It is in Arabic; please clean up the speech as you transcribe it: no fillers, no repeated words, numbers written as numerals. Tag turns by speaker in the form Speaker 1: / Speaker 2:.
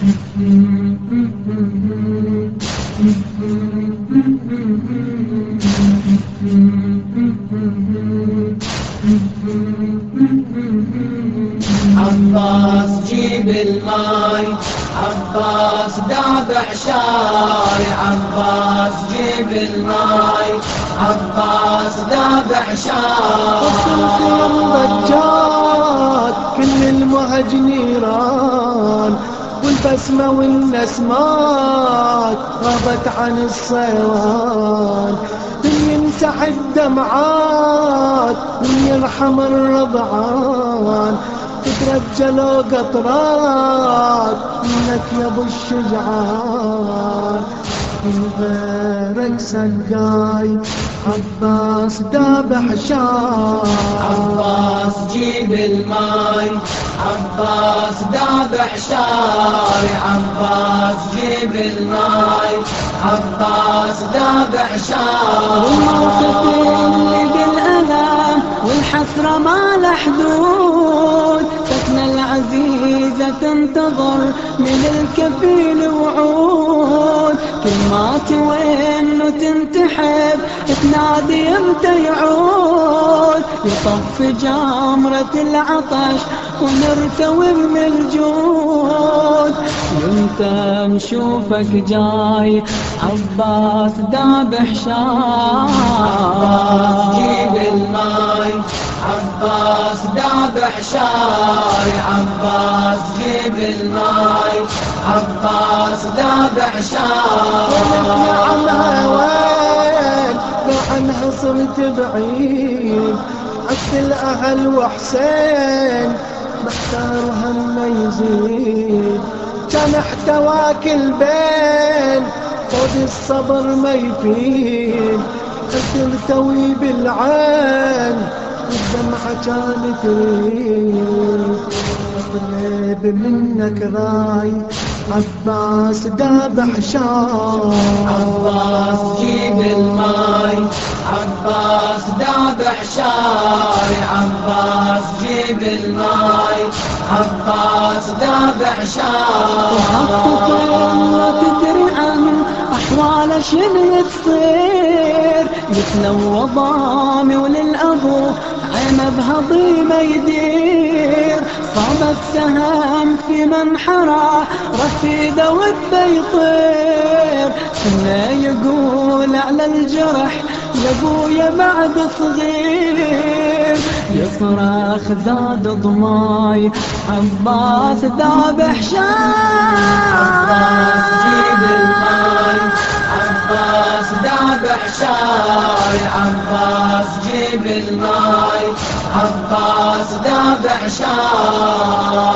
Speaker 1: عباس جيب الماي، عباس دابح شاي، عباس جيب الماي، عباس دابح شاي.
Speaker 2: وصلت الضجات كل المهج نيران، والبسمة والنسمات غابت عن الصيوان. من يمسح الدمعات من يرحم الرضعان، تترجلوا قطرات منك يا ابو الشجعان. من غيرك سقاي عباس دابح شاي.
Speaker 1: عباس جيب الماي، عباس دابح شاي، عباس جيب الماي، عباس دابح شاي.
Speaker 3: والموقف اللي بالألم والحسرة ما له حدود، سكنة العزيزة تنتظر من الكفيل وعود. كل ما توين وتنتحب تنادي امتى يعود، يطفي جمرة العطش ونرتوي من الجود. وانت نشوفك جاي عباس دابح شاي.
Speaker 1: عباس جيب الماي، عباس دابح شاي، عباس جيب الماي، عباس دابح شاي.
Speaker 2: عنها وين لو عنها صرت بعيد، عكس الأهل وحسين محتارها ما يزيد. كان احتواك البين خذ الصبر ما يفيد، ترتوي بالعين والدمعة كانت تريد. طلب منك راي عباس دابح شاي.
Speaker 1: عباس جيب الماي، عباس دابح شاي، عباس جيب الماي، عباس دابح شاي.
Speaker 3: والله تدري عن أحوال شنو تصير، يتلوى ضامي وللأبو عينه بهضيمة يدير. صابت سهم في منحرة رفيده وده يطير، كنا يقول على الجرح يا ابويا بعد صغير. يصرخ زاد ضماي عباس ذابح شاي.
Speaker 1: عباس جيب الماي، عباس دابح شاي، عباس جيب الماي، عباس دابح شاي.